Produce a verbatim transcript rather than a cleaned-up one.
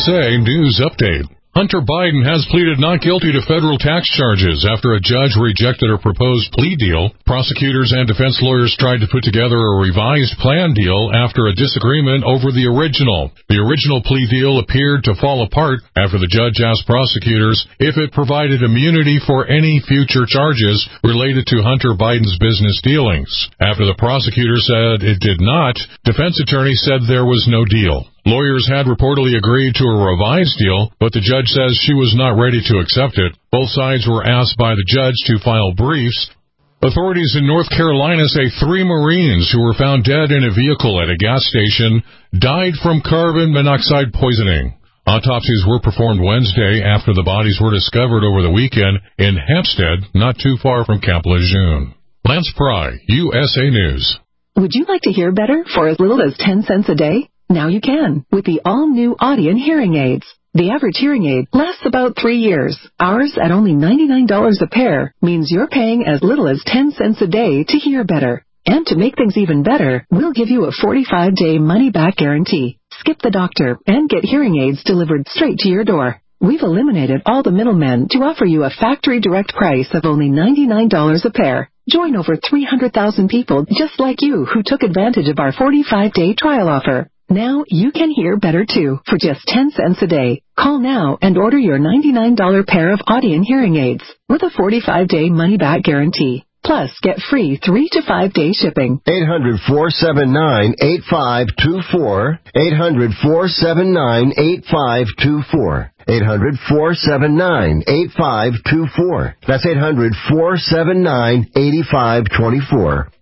S A News Update. Hunter Biden has pleaded not guilty to federal tax charges after a judge rejected a proposed plea deal. Prosecutors and defense lawyers tried to put together a revised plan deal after a disagreement over the original. The original plea deal appeared to fall apart after the judge asked prosecutors if it provided immunity for any future charges related to Hunter Biden's business dealings. After the prosecutor said it did not, defense attorneys said there was no deal. Lawyers had reportedly agreed to a revised deal, but the judge says she was not ready to accept it. Both sides were asked by the judge to file briefs. Authorities in North Carolina say three Marines who were found dead in a vehicle at a gas station died from carbon monoxide poisoning. Autopsies were performed Wednesday after the bodies were discovered over the weekend in Hampstead, not too far from Cap Lejeune. Lance Pry, U S A News. Would you like to hear better for as little as ten cents a day? Now you can, with the all-new Audien hearing aids. The average hearing aid lasts about three years. Ours, at only ninety-nine dollars a pair, means you're paying as little as ten cents a day to hear better. And to make things even better, we'll give you a forty-five day money-back guarantee. Skip the doctor and get hearing aids delivered straight to your door. We've eliminated all the middlemen to offer you a factory direct price of only ninety-nine dollars a pair. Join over three hundred thousand people just like you who took advantage of our forty-five day trial offer. Now you can hear better too for just ten cents a day. Call now and order your ninety-nine dollars pair of Audien hearing aids with a forty-five day money-back guarantee. Plus, get free three to five day shipping. eight hundred, four seven nine, eight five two four. eight hundred, four seven nine, eight five two four. eight hundred, four seven nine, eight five two four. That's eight hundred, four seven nine, eight five two four.